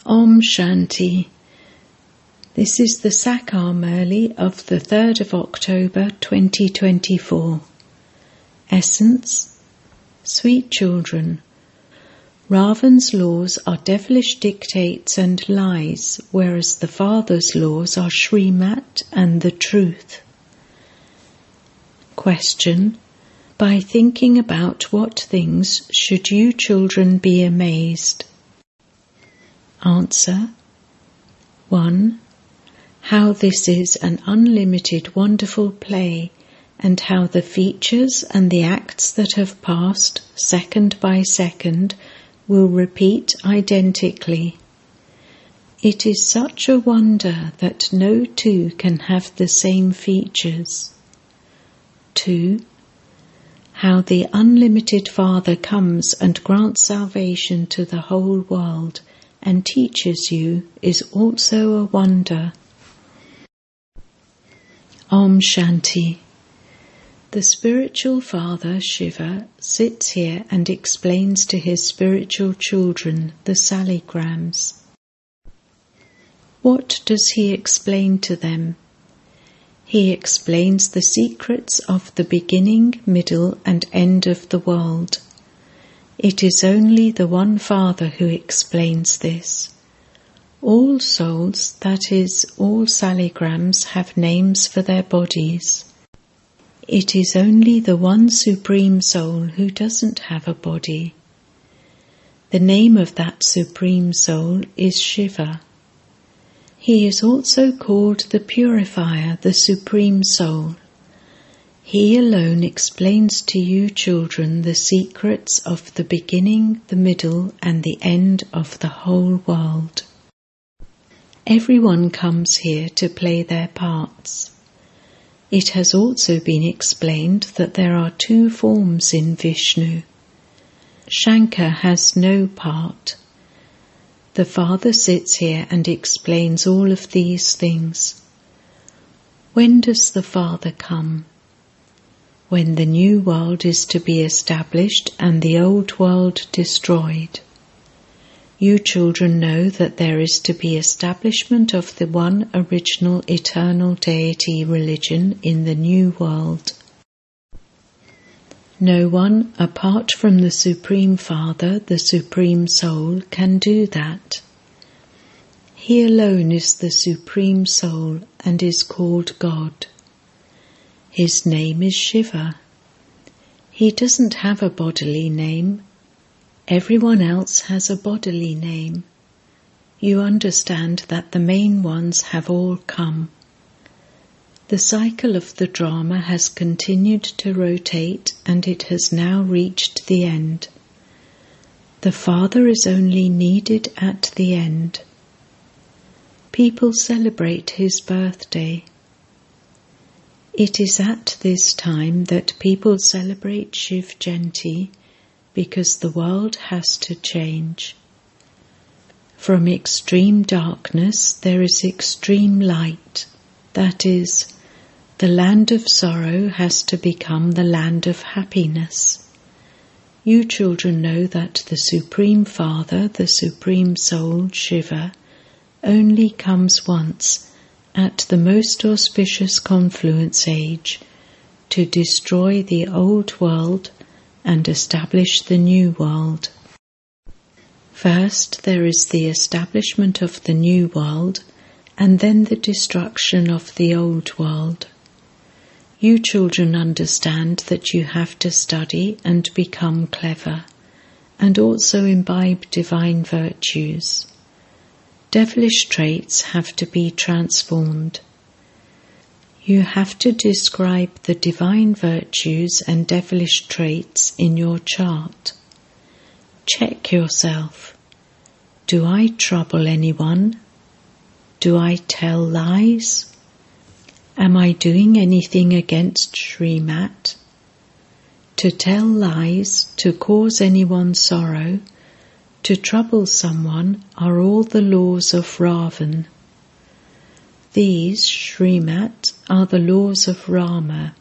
Om Shanti. This is the Sakar Murli of the 3rd of October 2024. Essence: Sweet children, Ravan's laws are devilish dictates and lies, whereas the Father's laws are Shrimat and the truth. Question: by thinking about what things should you children be amazed? Answer: 1. How this is an unlimited wonderful play, and how the features and the acts that have passed, second by second, will repeat identically. It is such a wonder that no two can have the same features. 2. How the unlimited Father comes and grants salvation to the whole world and teaches you is also a wonder. Om Shanti. The spiritual father, Shiva, sits here and explains to his spiritual children the saligrams. What does he explain to them? He explains the secrets of the beginning, middle, and end of the world. It is only the one Father who explains this. All souls, that is, all saligrams, have names for their bodies. It is only the one Supreme Soul who doesn't have a body. The name of that Supreme Soul is Shiva. He is also called the Purifier, the Supreme Soul. He alone explains to you children the secrets of the beginning, the middle, and the end of the whole world. Everyone comes here to play their parts. It has also been explained that there are two forms in Vishnu. Shankar has no part. The Father sits here and explains all of these things. When does the Father come? When the new world is to be established and the old world destroyed. You children know that there is to be establishment of the one original eternal deity religion in the new world. No one, apart from the Supreme Father, the Supreme Soul, can do that. He alone is the Supreme Soul and is called God. His name is Shiva. He doesn't have a bodily name. Everyone else has a bodily name. You understand that the main ones have all come. The cycle of the drama has continued to rotate and it has now reached the end. The Father is only needed at the end. People celebrate his birthday. It is at this time that people celebrate Shiv Jayanti because the world has to change. From extreme darkness there is extreme light. That is, the land of sorrow has to become the land of happiness. You children know that the Supreme Father, the Supreme Soul, Shiva, only comes once at the most auspicious confluence age to destroy the old world and establish the new world. First there is the establishment of the new world and then the destruction of the old world. You children understand that you have to study and become clever and also imbibe divine virtues. Devilish traits have to be transformed. You have to describe the divine virtues and devilish traits in your chart. Check yourself. Do I trouble anyone? Do I tell lies? Am I doing anything against Shrimat? To tell lies, to cause anyone sorrow, to trouble someone are all the laws of Ravan. These, Shrimat, are the laws of Rama.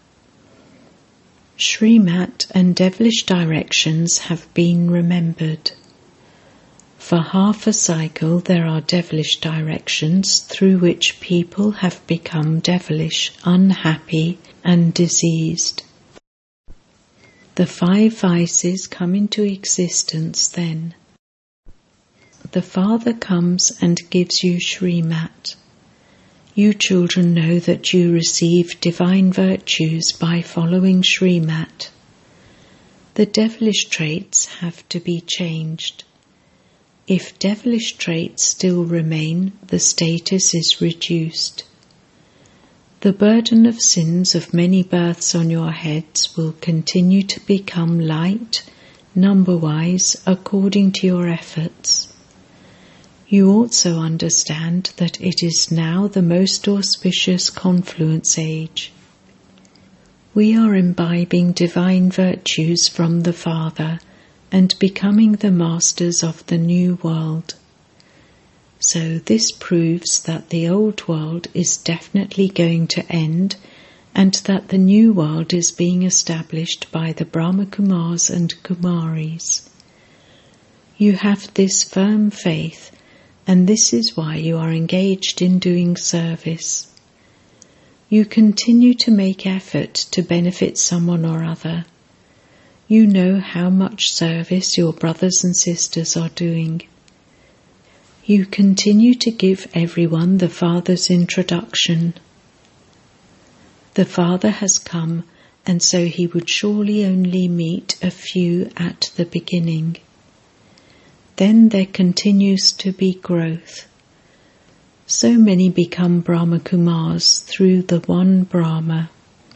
Shrimat and devilish directions have been remembered. For half a cycle there are devilish directions through which people have become devilish, unhappy and diseased. The 5 vices come into existence then. The Father comes and gives you Srimat. You children know that you receive divine virtues by following Srimat. The devilish traits have to be changed. If devilish traits still remain, the status is reduced. The burden of sins of many births on your heads will continue to become light, number-wise, according to your efforts. You also understand that it is now the most auspicious confluence age. We are imbibing divine virtues from the Father and becoming the masters of the new world. So this proves that the old world is definitely going to end and that the new world is being established by the Brahma Kumars and Kumaris. You have this firm faith, and this is why you are engaged in doing service. You continue to make effort to benefit someone or other. You know how much service your brothers and sisters are doing. You continue to give everyone the Father's introduction. The Father has come, and so he would surely only meet a few at the beginning. Then there continues to be growth. So many become Brahma Kumars through the one Brahma.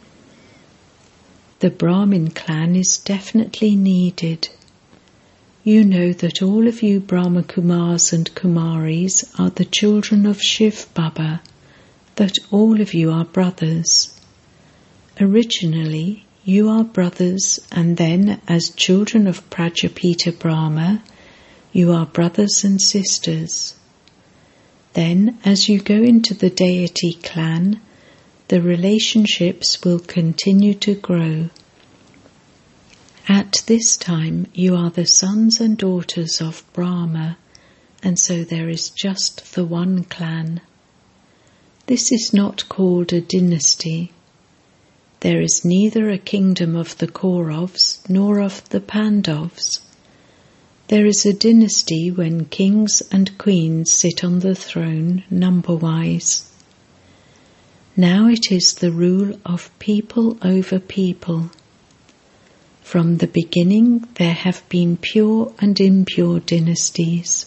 The Brahmin clan is definitely needed. You know that all of you Brahma Kumars and Kumaris are the children of Shiv Baba, that all of you are brothers. Originally, you are brothers, and then, as children of Prajapita Brahma, you are brothers and sisters. Then, as you go into the deity clan, the relationships will continue to grow. At this time, you are the sons and daughters of Brahma, and so there is just the one clan. This is not called a dynasty. There is neither a kingdom of the Kauravas nor of the Pandavas. There is a dynasty when kings and queens sit on the throne number-wise. Now it is the rule of people over people. From the beginning there have been pure and impure dynasties.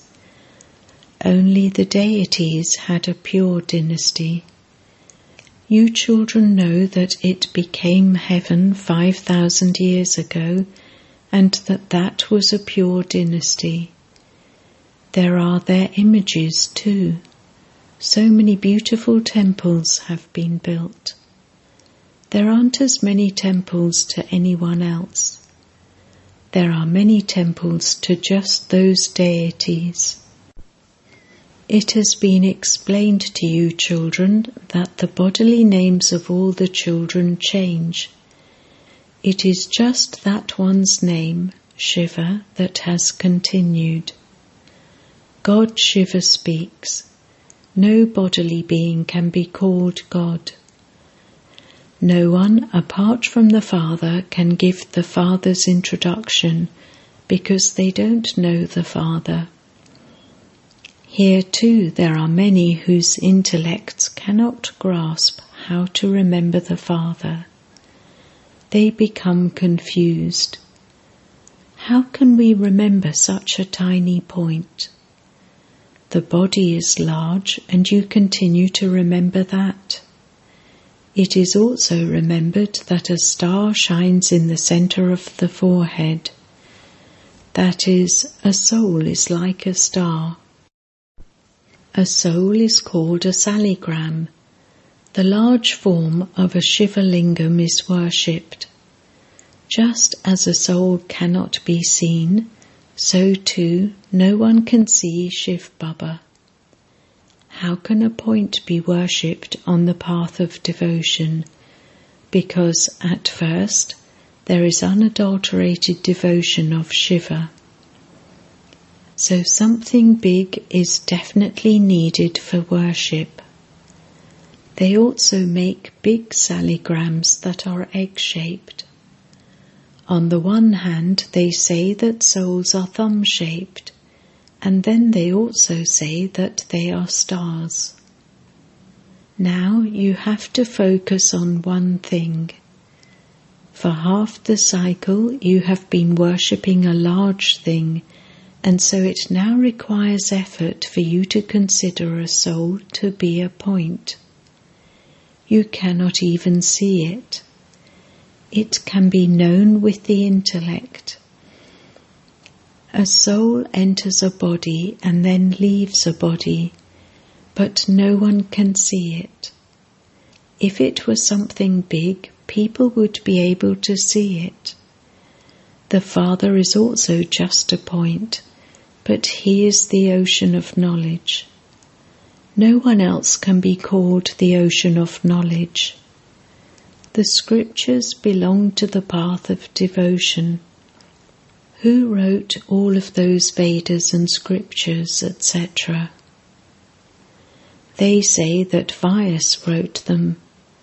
Only the deities had a pure dynasty. You children know that it became heaven 5,000 years ago, and that was a pure dynasty. There are their images too. So many beautiful temples have been built. There aren't as many temples to anyone else. There are many temples to just those deities. It has been explained to you, children, that the bodily names of all the children change. It is just that one's name, Shiva, that has continued. God Shiva speaks. No bodily being can be called God. No one, apart from the Father, can give the Father's introduction, because they don't know the Father. Here too there are many whose intellects cannot grasp how to remember the Father. They become confused. How can we remember such a tiny point? The body is large, and you continue to remember that. It is also remembered that a star shines in the centre of the forehead. That is, a soul is like a star. A soul is called a saligram. The large form of a Shiva Lingam is worshipped. Just as a soul cannot be seen, so too no one can see Shiv Baba. How can a point be worshipped on the path of devotion? Because at first there is unadulterated devotion of Shiva. So something big is definitely needed for worship. They also make big sallygrams that are egg-shaped. On the one hand, they say that souls are thumb-shaped, and then they also say that they are stars. Now you have to focus on one thing. For half the cycle you have been worshipping a large thing, and so it now requires effort for you to consider a soul to be a point. You cannot even see it. It can be known with the intellect. A soul enters a body and then leaves a body, but no one can see it. If it were something big, people would be able to see it. The Father is also just a point, but He is the ocean of knowledge. No one else can be called the ocean of knowledge. The scriptures belong to the path of devotion. Who wrote all of those Vedas and scriptures, etc.? They say that Vyas wrote them.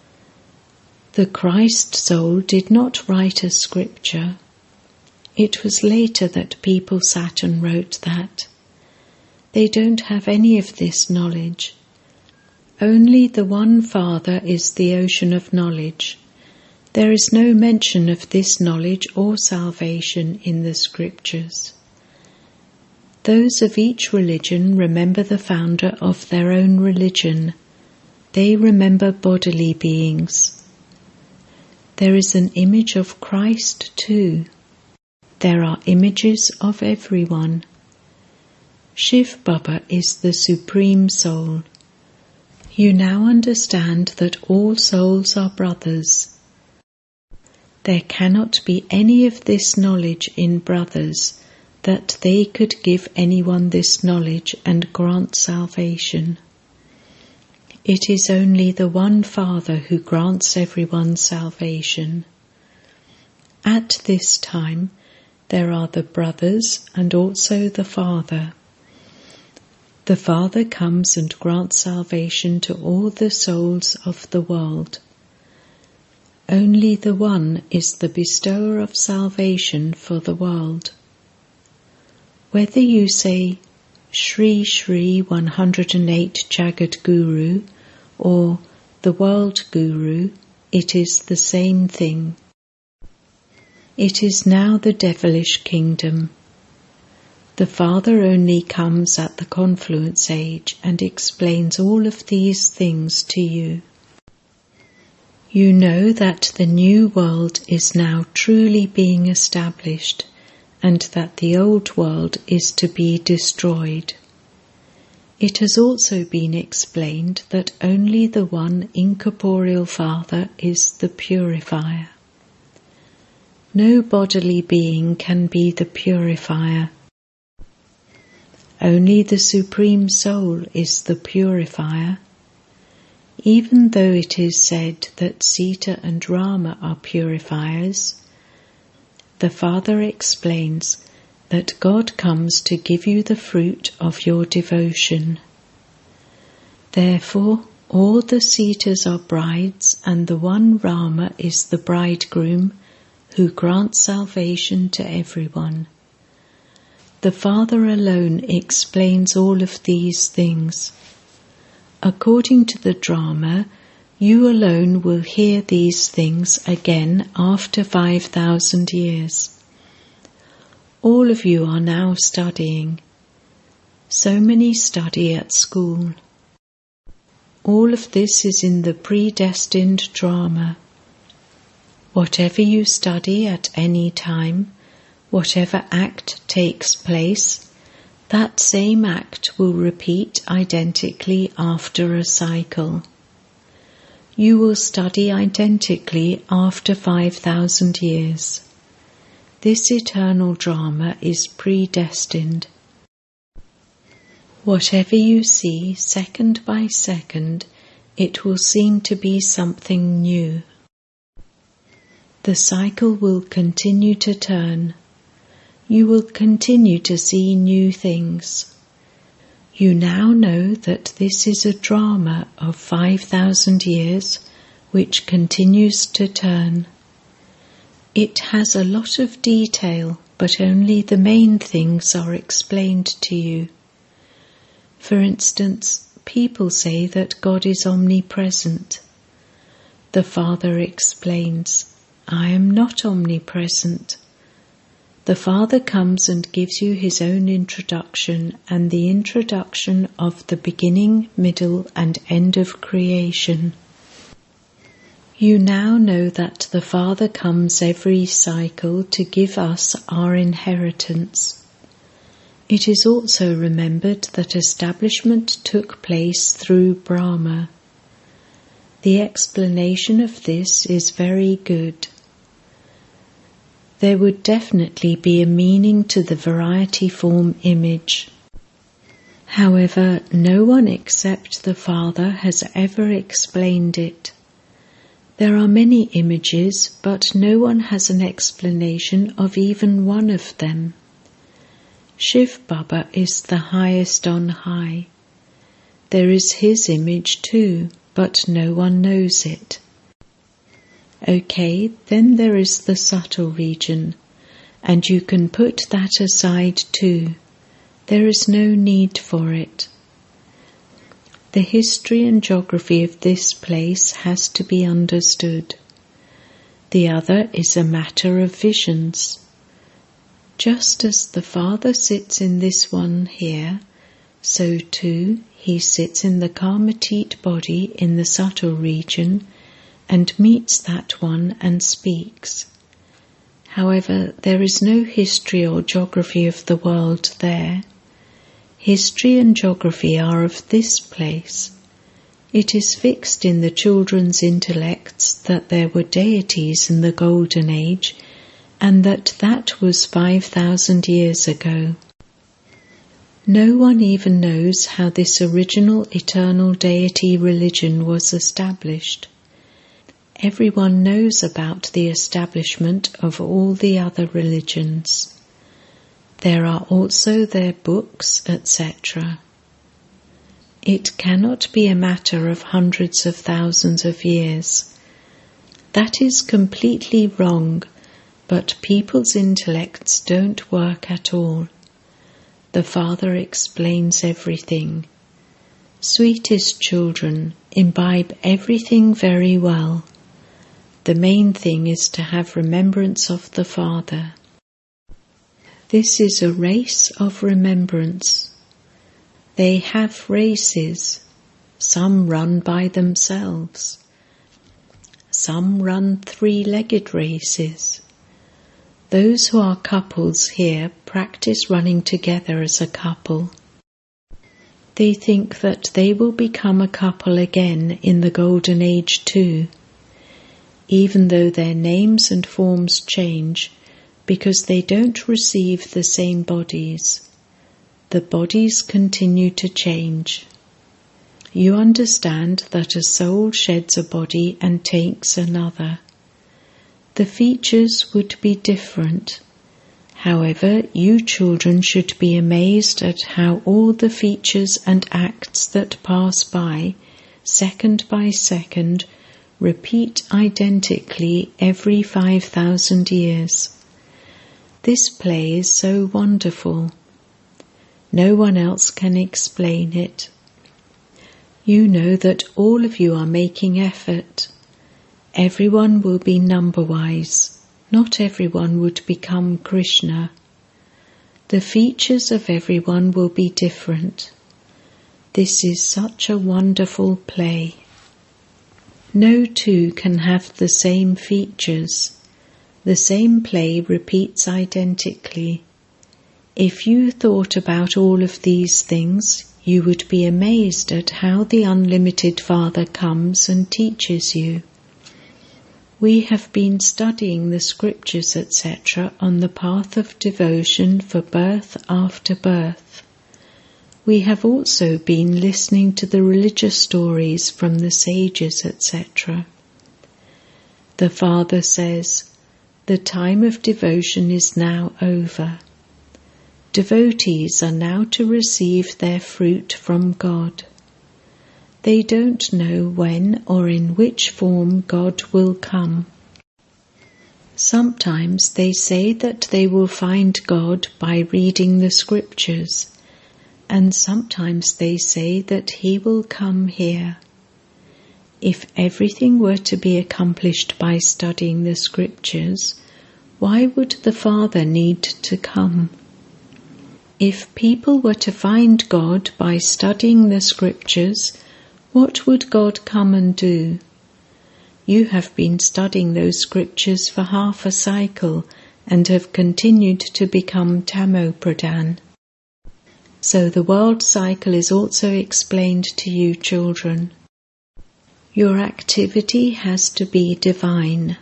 The Christ soul did not write a scripture. It was later that people sat and wrote that. They don't have any of this knowledge. Only the one Father is the ocean of knowledge. There is no mention of this knowledge or salvation in the scriptures. Those of each religion remember the founder of their own religion. They remember bodily beings. There is an image of Christ too. There are images of everyone. Shiv Baba is the Supreme Soul. You now understand that all souls are brothers. There cannot be any of this knowledge in brothers, that they could give anyone this knowledge and grant salvation. It is only the one Father who grants everyone salvation. At this time, there are the brothers and also the Father. The Father comes and grants salvation to all the souls of the world. Only the One is the bestower of salvation for the world. Whether you say Shri Shri 108 Jagat Guru or the World Guru, it is the same thing. It is now the devilish kingdom. The Father only comes at the confluence age and explains all of these things to you. You know that the new world is now truly being established, and that the old world is to be destroyed. It has also been explained that only the one incorporeal Father is the purifier. No bodily being can be the purifier. Only the Supreme Soul is the purifier. Even though it is said that Sita and Rama are purifiers, the Father explains that God comes to give you the fruit of your devotion. Therefore, all the Sitas are brides, and the one Rama is the bridegroom who grants salvation to everyone. The Father alone explains all of these things. According to the drama, you alone will hear these things again after 5,000 years. All of you are now studying. So many study at school. All of this is in the predestined drama. Whatever you study at any time, whatever act takes place, that same act will repeat identically after a cycle. You will study identically after 5,000 years. This eternal drama is predestined. Whatever you see, second by second, it will seem to be something new. The cycle will continue to turn. you will continue to see new things. You now know that this is a drama of 5,000 years which continues to turn. It has a lot of detail, but only the main things are explained to you. For instance, people say that God is omnipresent. The Father explains, I am not omnipresent. The Father comes and gives you his own introduction and the introduction of the beginning, middle, and end of creation. You now know that the Father comes every cycle to give us our inheritance. It is also remembered that establishment took place through Brahma. The explanation of this is very good. There would definitely be a meaning to the variety form image. However, no one except the Father has ever explained it. There are many images, but no one has an explanation of even one of them. Shiv Baba is the highest on high. There is his image too, but no one knows it. Okay, then there is the subtle region, and you can put that aside too. There is no need for it. The history and geography of this place has to be understood. The other is a matter of visions. Just as the Father sits in this one here, so too he sits in the Karmatit body in the subtle region and meets that one and speaks. However, there is no history or geography of the world there. History and geography are of this place. It is fixed in the children's intellects that there were deities in the Golden Age and that was 5,000 years ago. No one even knows how this original eternal deity religion was established. Everyone knows about the establishment of all the other religions. There are also their books, etc. It cannot be a matter of hundreds of thousands of years. That is completely wrong, but people's intellects don't work at all. The Father explains everything. Sweetest children, imbibe everything very well. The main thing is to have remembrance of the Father. This is a race of remembrance. They have races. Some run by themselves. Some run three-legged races. Those who are couples here practice running together as a couple. They think that they will become a couple again in the Golden Age too, even though their names and forms change, because they don't receive the same bodies. The bodies continue to change. You understand that a soul sheds a body and takes another. The features would be different. However, you children should be amazed at how all the features and acts that pass by, second by second, repeat identically every 5,000 years. This play is so wonderful. No one else can explain it. You know that all of you are making effort. Everyone will be number-wise. Not everyone would become Krishna. The features of everyone will be different. This is such a wonderful play. No two can have the same features. The same play repeats identically. If you thought about all of these things, you would be amazed at how the unlimited Father comes and teaches you. We have been studying the scriptures, etc., on the path of devotion for birth after birth. We have also been listening to the religious stories from the sages, etc. The Father says, "The time of devotion is now over. Devotees are now to receive their fruit from God. They don't know when or in which form God will come. Sometimes they say that they will find God by reading the scriptures, and sometimes they say that He will come here. If everything were to be accomplished by studying the scriptures, why would the Father need to come? If people were to find God by studying the scriptures, what would God come and do? You have been studying those scriptures for half a cycle and have continued to become Tamo-Pradhan. So the world cycle is also explained to you, children. Your activity has to be divine.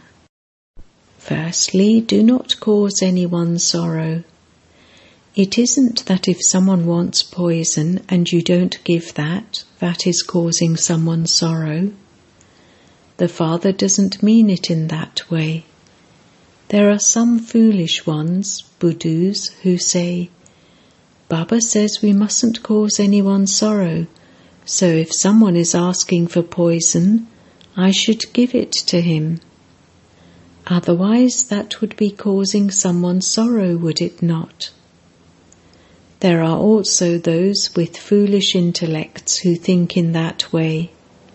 Firstly, do not cause anyone sorrow. It isn't that if someone wants poison and you don't give that, that is causing someone sorrow. The Father doesn't mean it in that way. There are some foolish ones, Budus, who say, Baba says we mustn't cause anyone sorrow, so if someone is asking for poison, I should give it to him. Otherwise that would be causing someone sorrow, would it not? There are also those with foolish intellects who think in that way.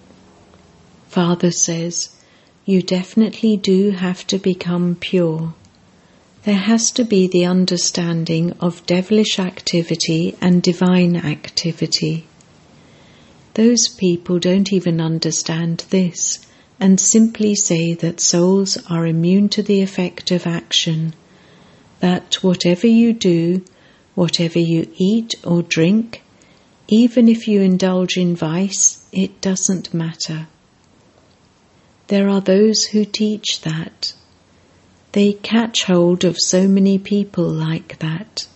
Father says, you definitely do have to become pure. There has to be the understanding of devilish activity and divine activity. Those people don't even understand this and simply say that souls are immune to the effect of action, that whatever you do, whatever you eat or drink, even if you indulge in vice, it doesn't matter. There are those who teach that. They catch hold of so many people like that.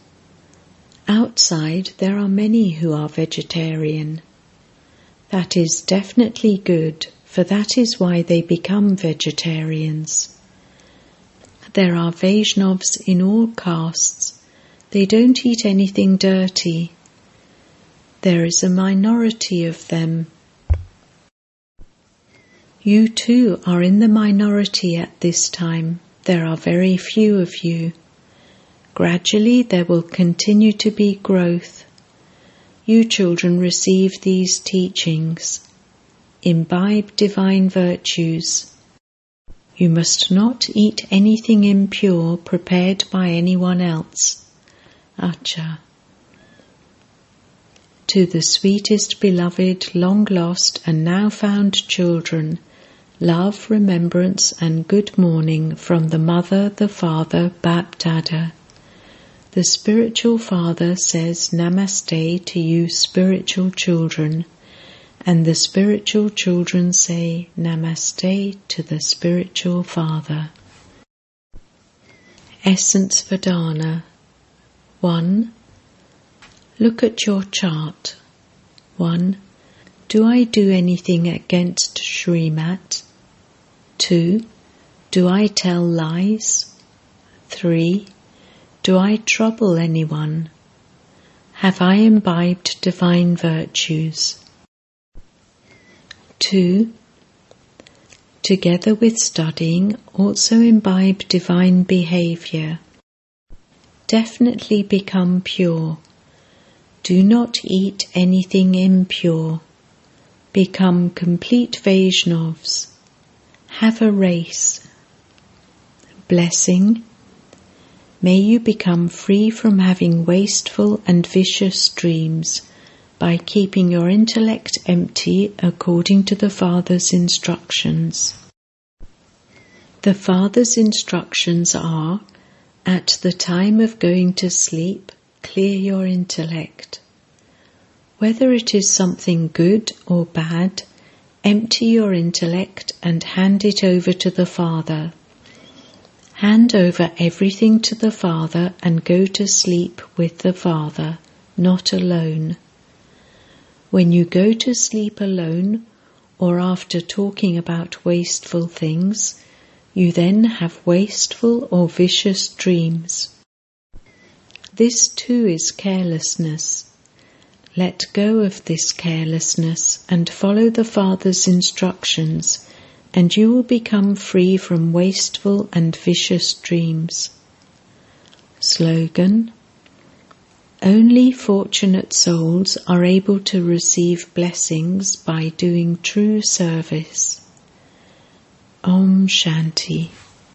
Outside there are many who are vegetarian. That is definitely good, for that is why they become vegetarians. There are Vaishnavas in all castes. They don't eat anything dirty. There is a minority of them. You too are in the minority at this time. There are very few of you. Gradually there will continue to be growth. You children receive these teachings. Imbibe divine virtues. You must not eat anything impure prepared by anyone else. Acha. To the sweetest beloved, long lost and now found children, love, remembrance and good morning from the Mother, the Father, Bap-Dada. The spiritual father says Namaste to you spiritual children, and the spiritual children say Namaste to the spiritual father. Essence Vedana. 1. Look at your chart. 1. Do I do anything against Srimat? 2. Do I tell lies? 3. Do I trouble anyone? Have I imbibed divine virtues? 2. Together with studying, also imbibe divine behavior. Definitely become pure. Do not eat anything impure. Become complete Vaishnavas. Have a race. Blessing. May you become free from having wasteful and vicious dreams by keeping your intellect empty according to the Father's instructions. The Father's instructions are, at the time of going to sleep, clear your intellect. Whether it is something good or bad, empty your intellect and hand it over to the Father. Hand over everything to the Father and go to sleep with the Father, not alone. When you go to sleep alone, or after talking about wasteful things, you then have wasteful or vicious dreams. This too is carelessness. Let go of this carelessness and follow the Father's instructions, and you will become free from wasteful and vicious dreams. Slogan: only fortunate souls are able to receive blessings by doing true service. Om Shanti.